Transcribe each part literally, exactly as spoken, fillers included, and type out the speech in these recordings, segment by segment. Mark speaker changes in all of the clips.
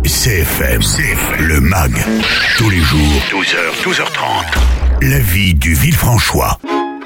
Speaker 1: C F M, C F M, le M A G, tous les jours, douze heures, douze heures trente. La vie du Villefranchois.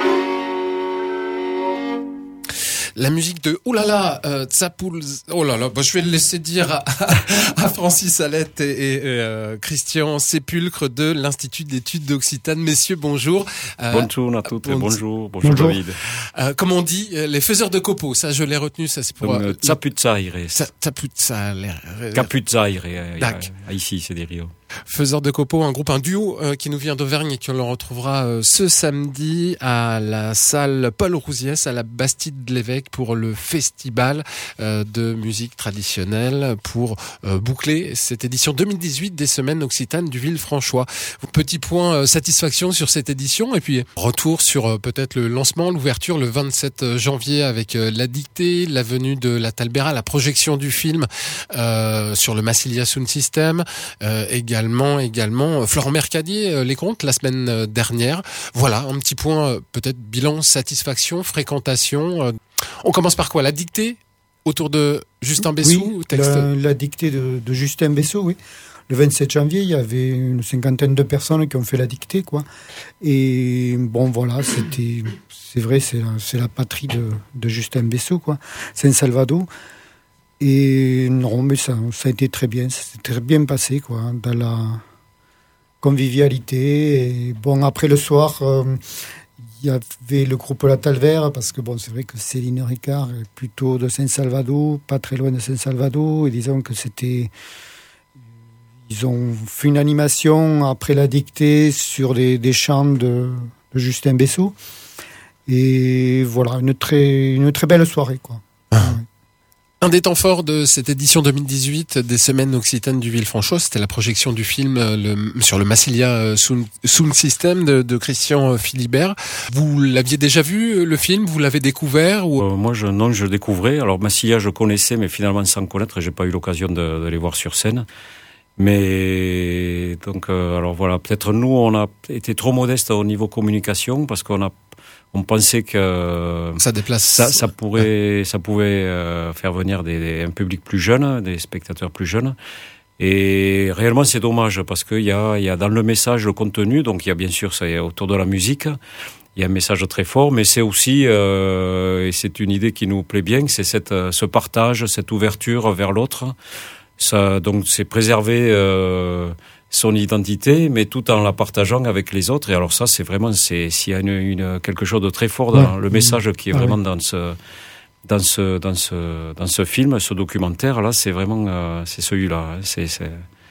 Speaker 2: La musique de Oulala, euh, Tsapoul, oh là là, bah, je vais le laisser dire à, à Francis Alette et, et euh, Christian Sépulcre de l'Institut d'études d'Occitane. Messieurs, bonjour.
Speaker 3: Euh, bonjour à toutes, bon, bonjour, bonjour, bonjour David.
Speaker 2: Euh, comme on dit, les faiseurs de copeaux, ça je l'ai retenu, ça c'est pour...
Speaker 3: Euh, Tsaputsaire.
Speaker 2: Tsaputsaire.
Speaker 3: Kaputsaire, ici c'est des rios.
Speaker 2: Faiseurs de copeaux, un groupe, un duo euh, qui nous vient d'Auvergne et qu'on le retrouvera euh, ce samedi à la salle Paul Rousiès à la Bastide de l'Évêque pour le festival euh, de musique traditionnelle pour euh, boucler cette édition deux mille dix-huit des Semaines Occitanes du Villefranchois. Petit point euh, satisfaction sur cette édition et puis retour sur euh, peut-être le lancement, l'ouverture le vingt-sept janvier avec euh, la dictée, la venue de la Talbera, la projection du film euh, sur le Massilia Sound System, euh, également Également, également, Florent Mercadier, euh, les comptes la semaine euh, dernière. Voilà, un petit point, euh, peut-être bilan, satisfaction, fréquentation. Euh. On commence par quoi? La dictée autour de Justin Bessou,
Speaker 4: oui,
Speaker 2: texte.
Speaker 4: La, la dictée de, de Justin Bessou, oui. Le vingt-sept janvier, il y avait une cinquantaine de personnes qui ont fait la dictée, quoi. Et bon, voilà, c'était, c'est vrai, c'est la, c'est la patrie de, de Justin Bessou, quoi. Saint-Salvador. Et non, mais ça, ça a été très bien, ça s'est très bien passé, quoi, dans la convivialité. Et bon, après le soir, euh, il y avait le groupe La Talvera, parce que bon, c'est vrai que Céline Ricard est plutôt de Saint-Salvador, pas très loin de Saint-Salvador, et disons que c'était... Ils ont fait une animation après la dictée sur des, des chants de, de Justin Bessou. Et voilà, une très, une très belle soirée, quoi. Ah. Ouais.
Speaker 2: Un des temps forts de cette édition deux mille dix-huit des Semaines Occitanes du Villefranchois, c'était la projection du film le, sur le Massilia Sound, Sound System de, de Christian Philibert. Vous l'aviez déjà vu, le film? Vous l'avez découvert ou...
Speaker 3: euh, Moi, je, non, je le découvrais. Alors, Massilia, je connaissais, mais finalement, sans connaître, j'ai pas eu l'occasion de, de les voir sur scène. Mais, donc, euh, alors voilà, peut-être nous, on a été trop modestes au niveau communication, parce qu'on a On pensait que
Speaker 2: ça déplace,
Speaker 3: ça, ça pourrait, ça pouvait euh, faire venir des, des, un public plus jeune, des spectateurs plus jeunes. Et réellement, c'est dommage parce qu'il y a, il y a dans le message le contenu. Donc, il y a bien sûr, c'est autour de la musique. Il y a un message très fort, mais c'est aussi, euh, et c'est une idée qui nous plaît bien, c'est cette, ce partage, cette ouverture vers l'autre. Ça, donc, c'est préserver. Euh, son identité, mais tout en la partageant avec les autres. Et alors ça, c'est vraiment, c'est s'il y a une, une quelque chose de très fort dans ouais. le message qui est ouais. vraiment dans ce, dans ce, dans ce, dans ce film, ce documentaire là, c'est vraiment, euh, c'est celui-là. C'est, c'est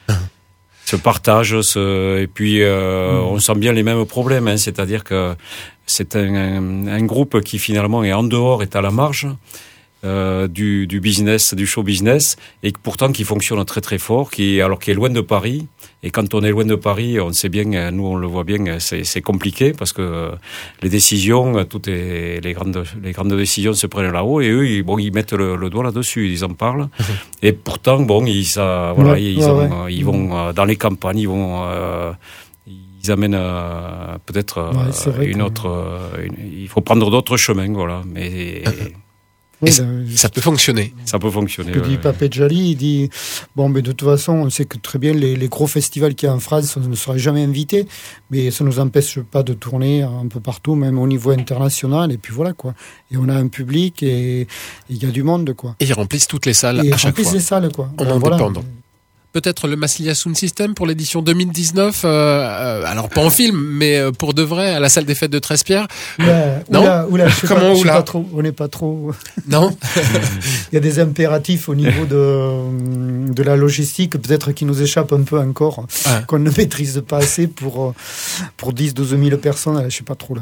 Speaker 3: ce partage, ce, et puis euh, mmh. on sent bien les mêmes problèmes. Hein, c'est-à-dire que c'est un, un, un groupe qui finalement est en dehors, est à la marge. Euh, du, du business, du show business, et pourtant qui fonctionne très très fort, qui alors qui est loin de Paris. Et quand on est loin de Paris, on sait bien, nous on le voit bien, c'est, c'est compliqué parce que euh, les décisions, toutes les, les grandes les grandes décisions se prennent là-haut, et eux ils, bon ils mettent le, le doigt là-dessus, ils en parlent. Et pourtant bon ils ça voilà ouais, ils, ouais, ont, ouais. ils vont euh, dans les campagnes, ils vont euh, ils amènent euh, peut-être euh, ouais, une autre. Euh, une, il faut prendre d'autres chemins, voilà. Mais
Speaker 2: Oui, ça, ben, ça peut fonctionner.
Speaker 3: Ça peut fonctionner.
Speaker 4: Ce que
Speaker 3: ouais,
Speaker 4: dit
Speaker 3: ouais.
Speaker 4: Papé Djali, il dit bon, mais de toute façon, on sait que très bien les, les gros festivals qu'il y a en France, on ne sera jamais invité, mais ça ne nous empêche pas de tourner un peu partout, même au niveau international. Et puis voilà quoi. Et on a un public et il y a du monde quoi.
Speaker 2: Et ils remplissent toutes les salles
Speaker 4: et
Speaker 2: à chaque fois.
Speaker 4: Ils remplissent les salles quoi.
Speaker 2: En
Speaker 4: ben,
Speaker 2: indépendant.
Speaker 4: Voilà.
Speaker 2: Peut-être le Massilia Sound System pour l'édition deux mille dix-neuf, euh, euh, alors pas en film, mais pour de vrai, à la salle des fêtes de Trespierre.
Speaker 4: Oula,
Speaker 2: non
Speaker 4: oula, oula, je sais
Speaker 2: Comment
Speaker 4: pas, je sais
Speaker 2: oula
Speaker 4: pas trop, on n'est pas trop...
Speaker 2: Non.
Speaker 4: Il y a des impératifs au niveau de, de la logistique, peut-être qui nous échappent un peu encore, ah. qu'on ne maîtrise pas assez pour, pour dix à douze mille personnes, je sais pas trop là.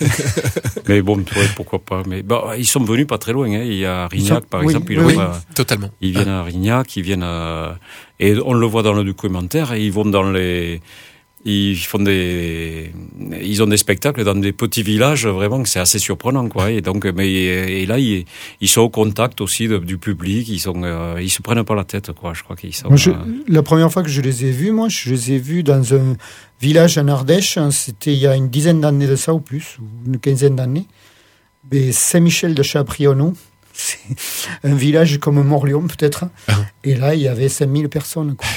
Speaker 3: Mais bon, ouais, pourquoi pas. Mais bon, ils sont venus pas très loin, hein. Il y a Rignac, sont... par oui, exemple. Ils,
Speaker 2: oui, oui,
Speaker 3: à...
Speaker 2: totalement.
Speaker 3: Ils viennent à Rignac, ils viennent à... Et on le voit dans le documentaire, et ils vont dans les, ils font des, ils ont des spectacles dans des petits villages, vraiment, c'est assez surprenant, quoi. Et donc, mais, et là, ils, ils sont au contact aussi de, du public, ils sont, euh, ils se prennent pas la tête, quoi. Je crois qu'ils sont.
Speaker 4: Moi, je,
Speaker 3: euh...
Speaker 4: la première fois que je les ai vus, moi, je les ai vus dans un village en Ardèche, c'était il y a une dizaine d'années de ça, ou plus, ou une quinzaine d'années. Mais Saint-Michel de Chabrionneau. c'est un village comme Morlion peut-être. Ah. Et là, il y avait cinq mille personnes. Quoi.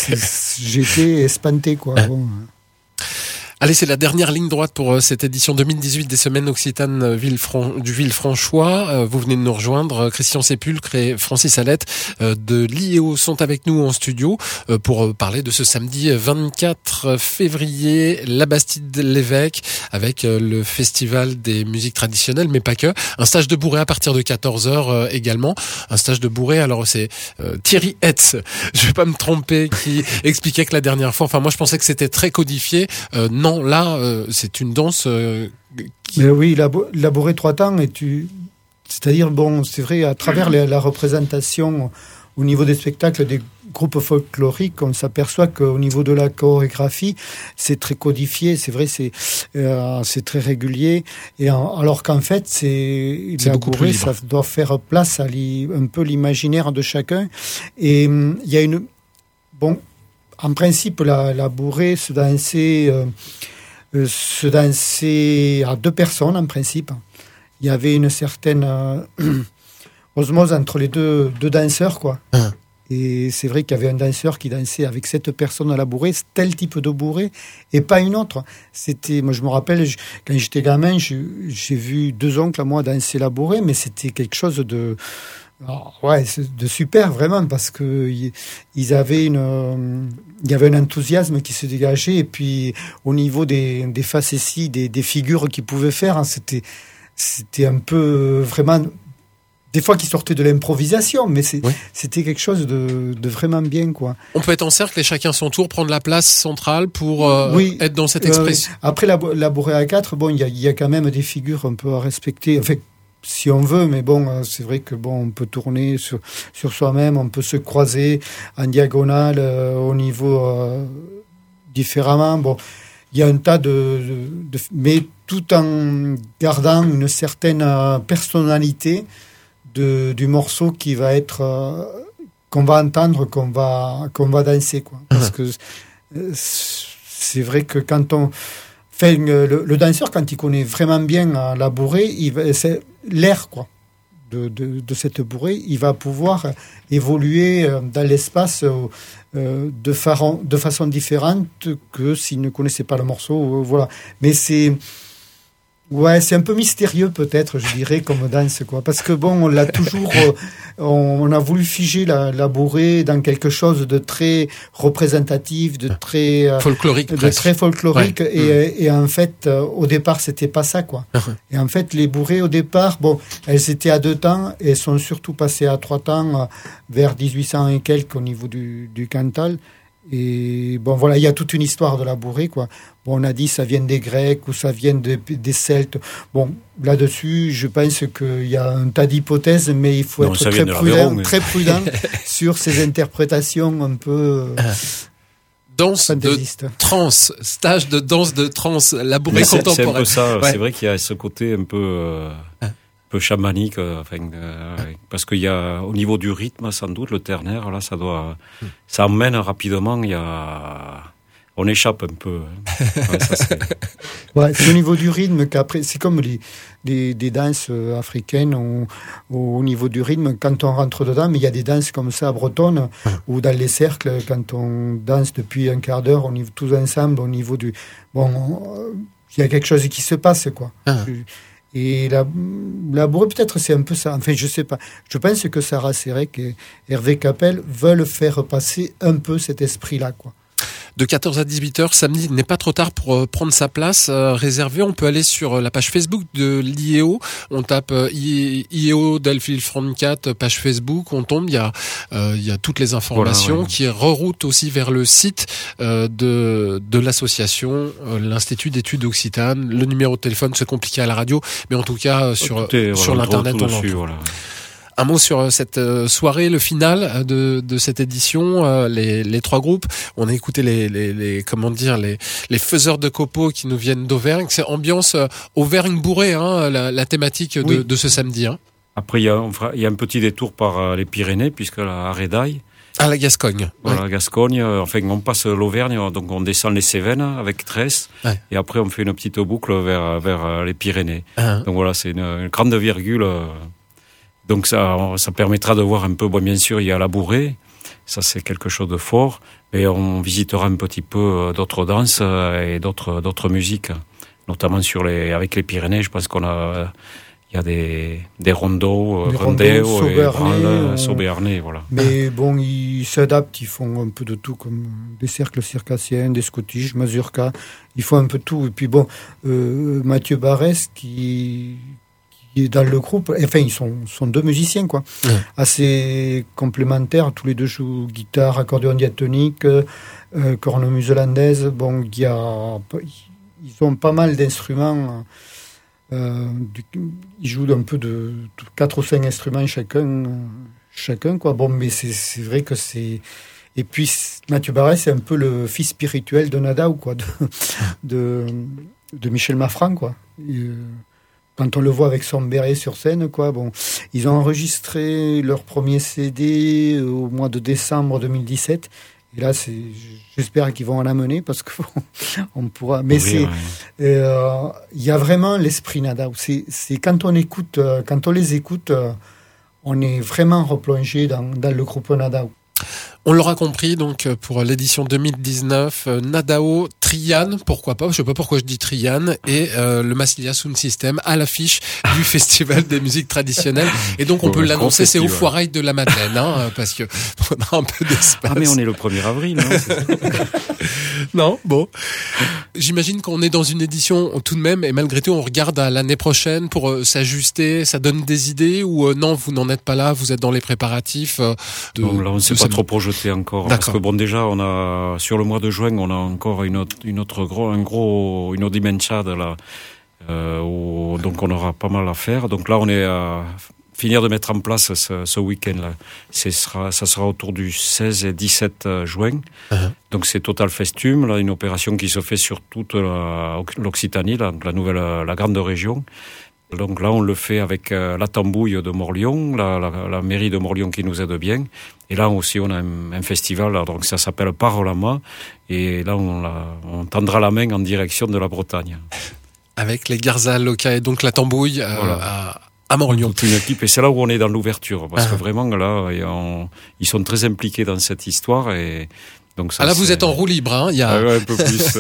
Speaker 4: J'étais espanté, quoi. Ah. Bon.
Speaker 2: Allez, c'est la dernière ligne droite pour cette édition deux mille dix-huit des Semaines Occitanes Villefran- du Villefranchois. Vous venez de nous rejoindre. Christian Sépulcre et Francis Alette de l'I E O sont avec nous en studio pour parler de ce samedi vingt-quatre février, la Bastide-l'Évêque, avec le Festival des musiques traditionnelles, mais pas que. Un stage de bourrée à partir de quatorze heures également. Un stage de bourrée, alors c'est Thierry Hetz, je vais pas me tromper, qui expliquait que la dernière fois, enfin moi je pensais que c'était très codifié. Euh, non, Non, là, euh, c'est une danse euh, qui...
Speaker 4: Mais oui, la, la bourrée trois temps, et tu... c'est-à-dire, bon, c'est vrai, à travers la, la représentation au niveau des spectacles des groupes folkloriques, on s'aperçoit qu'au niveau de la chorégraphie, c'est très codifié, c'est vrai, c'est, euh, c'est très régulier, et en, alors qu'en fait, c'est,
Speaker 2: c'est
Speaker 4: la bourrée, ça doit faire place à li, un peu l'imaginaire de chacun, et il hum, y a une... Bon... En principe, la, la bourrée se dansait, euh, euh, se dansait à deux personnes, en principe. Il y avait une certaine euh, osmose entre les deux, deux danseurs, quoi. Ah. Et c'est vrai qu'il y avait un danseur qui dansait avec cette personne à la bourrée, tel type de bourrée, et pas une autre. C'était, moi, je me rappelle, je, quand j'étais gamin, je, j'ai vu deux oncles à moi danser la bourrée, mais c'était quelque chose de... Alors, ouais, de super, vraiment, parce que ils avaient une, euh, il y avait un enthousiasme qui se dégageait, et puis au niveau des, des facéties, des, des figures qu'ils pouvaient faire, hein, c'était, c'était un peu vraiment, des fois qui sortaient de l'improvisation, mais c'est, oui. C'était quelque chose de, de vraiment bien, quoi.
Speaker 2: On peut être en cercle et chacun son tour, prendre la place centrale pour euh, oui, être dans cette expression.
Speaker 4: Euh, après la, la bourrée à quatre, bon, il y a, il y a quand même des figures un peu à respecter, enfin, si on veut, mais bon, c'est vrai que bon, on peut tourner sur, sur soi-même, on peut se croiser en diagonale euh, au niveau euh, différemment. Bon, il y a un tas de, de, de, mais tout en gardant une certaine personnalité de, du morceau qui va être euh, qu'on va entendre, qu'on va qu'on va danser, quoi. Parce que euh, c'est vrai que quand on Enfin, le, le danseur, quand il connaît vraiment bien euh, la bourrée, il va, c'est l'air, quoi, de, de, de cette bourrée, il va pouvoir évoluer euh, dans l'espace euh, de, faron, de façon différente que s'il ne connaissait pas le morceau. Euh, voilà. Mais c'est... Ouais, c'est un peu mystérieux peut-être, je dirais, comme danse, quoi. Parce que bon, on l'a toujours, euh, on a voulu figer la, la bourrée dans quelque chose de très représentatif, de très
Speaker 2: euh, folklorique,
Speaker 4: de
Speaker 2: presque.
Speaker 4: très folklorique. Ouais. Et, mmh. et en fait, euh, au départ, c'était pas ça, quoi. Mmh. Et en fait, les bourrées au départ, bon, elles étaient à deux temps et sont surtout passées à trois temps euh, vers dix-huit cents et quelques au niveau du, du Cantal. Et bon, voilà, il y a toute une histoire de la bourrée, quoi. Bon, on a dit ça vient des Grecs ou ça vient de, des Celtes. Bon, là-dessus, je pense qu'il y a un tas d'hypothèses, mais il faut non, être très prudent, mais... très prudent sur ces interprétations un peu euh,
Speaker 2: danse fantaisistes. De trance, stage de danse de trance, la bourrée
Speaker 3: c'est,
Speaker 2: contemporaine.
Speaker 3: C'est un peu ça. Ouais. C'est vrai qu'il y a ce côté un peu. Euh... Ah. peu chamanique, euh, enfin, euh, parce qu'il y a, au niveau du rythme, sans doute, le ternaire, là, ça doit, mm. ça emmène rapidement, il y a, on échappe un peu. Ouais, ça, c'est...
Speaker 4: Ouais, c'est au niveau du rythme qu'après, c'est comme les, les, des danses africaines, on, au niveau du rythme, quand on rentre dedans, mais il y a des danses comme ça, bretonnes, mm. ou dans les cercles, quand on danse depuis un quart d'heure, on y, tous ensemble, au niveau du, bon, on, il y a quelque chose qui se passe, quoi. Mm. Et la, la bourrée, peut-être, c'est un peu ça. Enfin, je sais pas. Je pense que Sarah Sérec et Hervé Capel veulent faire passer un peu cet esprit-là, quoi.
Speaker 2: De quatorze à dix-huit heures, samedi, il n'est pas trop tard pour euh, prendre sa place euh, réservée. On peut aller sur la page Facebook de l'I E O. On tape euh, I E O Delphine Francat, page Facebook. On tombe, il y a, euh, il y a toutes les informations voilà, ouais. qui reroutent aussi vers le site euh, de, de l'association, euh, l'Institut d'études occitanes. Le numéro de téléphone, c'est compliqué à la radio, mais en tout cas, euh, sur, est, sur voilà, l'internet, on l'entend. Voilà. Un mot sur cette soirée, le final de, de cette édition, les, les trois groupes. On a écouté les, les, les comment dire, les, les faiseurs de copeaux qui nous viennent d'Auvergne. C'est ambiance Auvergne bourrée, hein, la, la thématique de, oui. de ce samedi. Hein.
Speaker 3: Après, il y a, on fera, il y a un petit détour par les Pyrénées, puisque la Rédaille.
Speaker 2: À la Gascogne.
Speaker 3: Voilà,
Speaker 2: ouais.
Speaker 3: Gascogne. Enfin, on passe l'Auvergne, donc on descend les Cévennes avec Tresse, ouais. et après on fait une petite boucle vers, vers les Pyrénées. Uh-huh. Donc voilà, c'est une, une grande virgule Donc ça, ça permettra de voir un peu, bon, bien sûr, il y a la bourrée, ça c'est quelque chose de fort, mais on visitera un petit peu d'autres danses et d'autres, d'autres musiques, notamment sur les, avec les Pyrénées, je pense qu'on a, il y a des, des rondeaux, rondéos et branles, saut-béarnais, voilà.
Speaker 4: Mais bon, ils s'adaptent, ils font un peu de tout, comme des cercles circassiens, des scottish, mazurka, ils font un peu tout. Et puis bon, euh, Mathieu Barès, qui, qui est dans le groupe, enfin, ils sont, sont deux musiciens, quoi, ouais. Assez complémentaires, tous les deux jouent guitare, accordéon diatonique, euh, cornemuse hollandaise. Bon, il y a, ils ont pas mal d'instruments. Euh, du, ils jouent un peu de, de quatre ou cinq instruments chacun, chacun quoi. Bon, mais c'est, c'est vrai que c'est. Et puis Mathieu Barès, c'est un peu le fils spirituel de Nada ou quoi, de, de, de Michel Maffran, quoi. Et, euh, quand on le voit avec son béret sur scène, quoi. Bon, ils ont enregistré leur premier C D au mois de décembre deux mille dix-sept. Et là, c'est, j'espère qu'ils vont en amener parce que bon, on pourra. Mais oui, c'est, il ouais. euh, y a vraiment l'esprit Nada. C'est, c'est quand on écoute, quand on les écoute, on est vraiment replongé dans, dans le groupe Nada.
Speaker 2: On l'aura compris, donc, pour l'édition deux mille dix-neuf, Nadao, Trian, pourquoi pas, je sais pas pourquoi je dis Trian, et euh, le Massilia Sound System à l'affiche du Festival des musiques traditionnelles. Et donc, on peut l'annoncer, c'est au Foirail de la Madeleine, hein, parce que on a un peu d'espace.
Speaker 3: Ah, mais on est le premier avril, hein.
Speaker 2: Non, bon. J'imagine qu'on est dans une édition tout de même, et malgré tout, on regarde à l'année prochaine pour euh, s'ajuster, ça donne des idées, ou euh, non, vous n'en êtes pas là, vous êtes dans les préparatifs euh, de...
Speaker 3: Bon, là, on ne s'est pas trop projeté encore. D'accord. Parce que bon, déjà, on a, sur le mois de juin, on a encore une autre, une autre gros, un gros, une audimenchade, là, euh, où, donc on aura pas mal à faire. Donc là, on est à finir de mettre en place ce, ce week-end-là. C'est sera, ça sera autour du seize et dix-sept juin. Uh-huh. Donc c'est Total Festum, là, une opération qui se fait sur toute la, l'Occitanie, la, la nouvelle, la grande région. Donc là, on le fait avec euh, la Tambouille de Morlion, la, la, la mairie de Morlion qui nous aide bien. Et là aussi, on a un, un festival, là, donc ça s'appelle Parolama. Et là, on, la, on tendra la main en direction de la Bretagne.
Speaker 2: Avec les Garza Loca et donc la Tambouille euh, voilà. à, à Morlion.
Speaker 3: Toute une équipe. Et c'est là où on est dans l'ouverture. Parce ah. que vraiment, là, on, ils sont très impliqués dans cette histoire. Et donc ça,
Speaker 2: ah là,
Speaker 3: c'est...
Speaker 2: vous êtes en roue libre, hein. Il y a...
Speaker 3: ah ouais, un peu plus.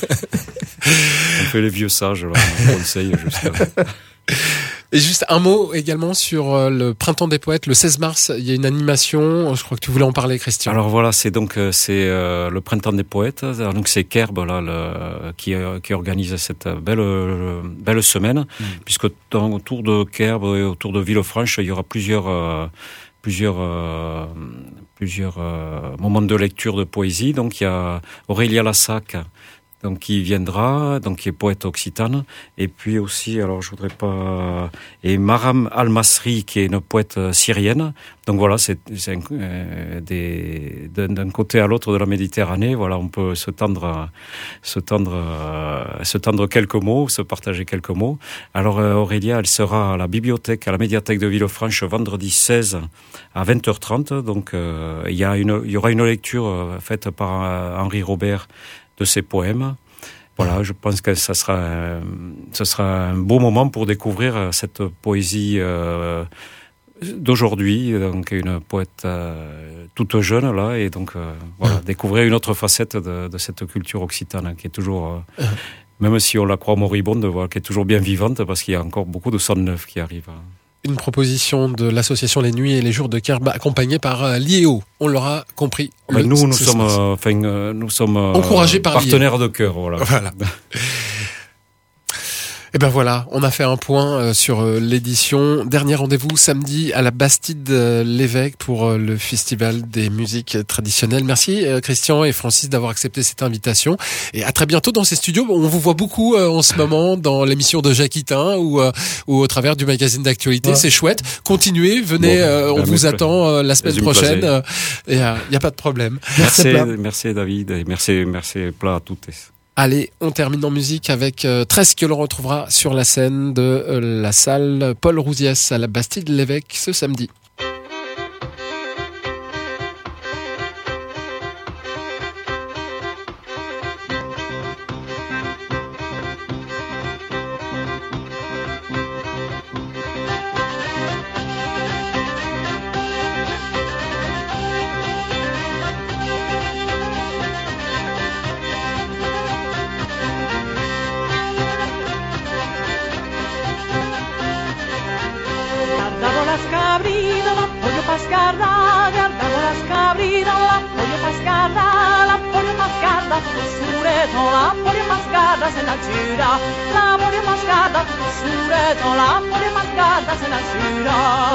Speaker 3: On fait les vieux sages, là, on conseille jusqu'à...
Speaker 2: Et juste un mot également sur le Printemps des Poètes, le seize mars, il y a une animation, je crois que tu voulais en parler, Christian.
Speaker 3: Alors voilà, c'est donc c'est euh, le Printemps des Poètes, donc c'est Kerb là le, qui qui organise cette belle belle semaine, mmh. puisque dans, autour de Kerb et autour de Villefranche, il y aura plusieurs euh, plusieurs euh, plusieurs euh, moments de lecture de poésie. Donc il y a Aurélia Lassac, donc qui viendra, donc qui est poète occitane, et puis aussi, alors je voudrais pas, et Maram Al-Masri, qui est une poète syrienne. Donc voilà, c'est, c'est un, euh, des, d'un, d'un côté à l'autre de la Méditerranée, voilà, on peut se tendre, se tendre, euh, se tendre quelques mots, se partager quelques mots. Alors euh, Aurélia, elle sera à la bibliothèque, à la médiathèque de Villefranche, vendredi seize à vingt heures trente. Donc euh, il y a une, il y aura une lecture euh, faite par euh, Henri Robert de ses poèmes. Voilà, je pense que ça sera, euh, ça sera un beau moment pour découvrir cette poésie euh, d'aujourd'hui, donc une poète euh, toute jeune là, et donc euh, voilà, mmh. découvrir une autre facette de, de cette culture occitane qui est toujours, euh, mmh. même si on la croit moribonde, voilà, qui est toujours bien vivante parce qu'il y a encore beaucoup de sons neufs qui arrivent.
Speaker 2: Une proposition de l'association Les Nuits et les Jours de Kerb, accompagnée par euh, l'I E O. On l'aura compris.
Speaker 3: Ben nous, nous sommes, euh, enfin, euh, nous sommes euh,
Speaker 2: encouragés par
Speaker 3: partenaires de cœur. Voilà.
Speaker 2: Voilà. Et ben voilà, on a fait un point sur l'édition. Dernier rendez-vous samedi à la Bastide-l'Évêque pour le Festival des musiques traditionnelles. Merci Christian et Francis d'avoir accepté cette invitation. Et à très bientôt dans ces studios. On vous voit beaucoup en ce moment dans l'émission de Jacquitin ou, ou au travers du magazine d'actualité. Ouais. C'est chouette. Continuez, venez, bon, euh, on bah, vous attend euh, la semaine prochaine. Il n'y a, a pas de problème.
Speaker 3: Merci, merci David et merci, merci Plat à toutes.
Speaker 2: Allez, on termine en musique avec euh, Tresque que l'on retrouvera sur la scène de euh, la salle Paul Rousiès à la Bastide-l'Évêque ce samedi.
Speaker 5: las cabritas, la pollo pascada, la pollo pascada, sureto, la pollo pascada se la ciudad, la pollo pascada, sureto, la pollo pascada se la ciudad.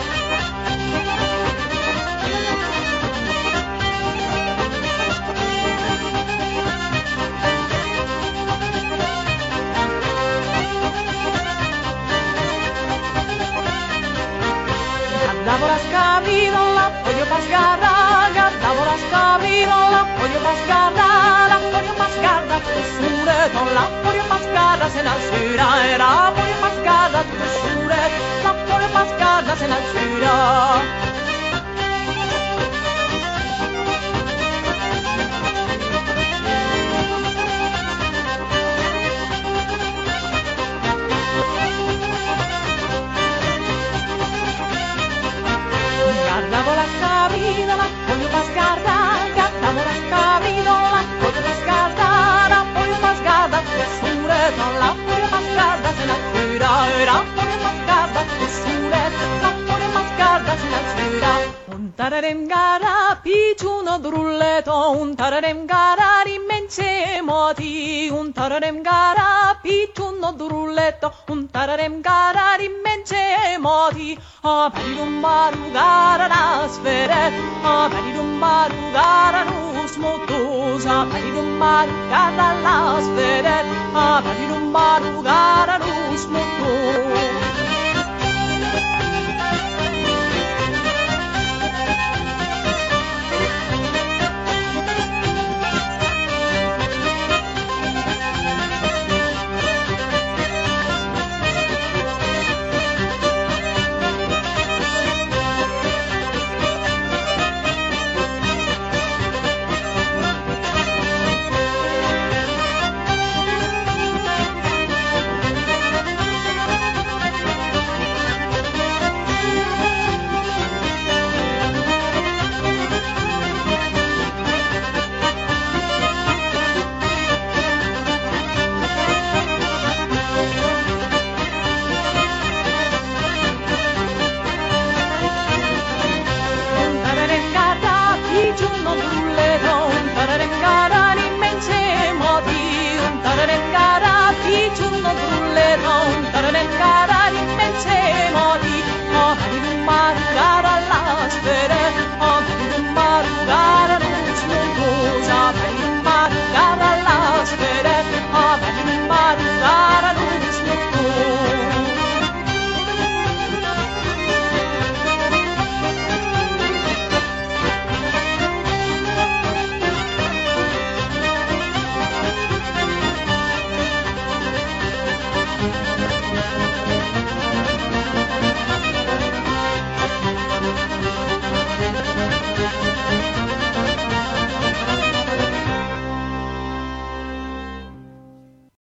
Speaker 5: Gadavo las cabritas, la pollo pascada, gadavo las cabritas, la pollo pascada, la pollo pascada, sureto, la pollo pascada se la ciudad, era pollo pascada, sureto, la pollo pascada se la ciudad. Gadavo las cabritas, la pollo pascada, gadavo las cabritas, la pollo pascada, la pollo pascada, sureto, la pollo pascada se la ciudad, era pollo pascada, sureto, la pollo pascada se la ciudad. Un tararem gara, pigiuno drulleto, un tararem gara, immense moti, un tararem gara, pigiuno drulletto, un tararem gara, immense moti, a paridum baru gara nas veret, a paridum baru gara nus motus, a paridum baru gara las veret, a paridum baru gara nus motus.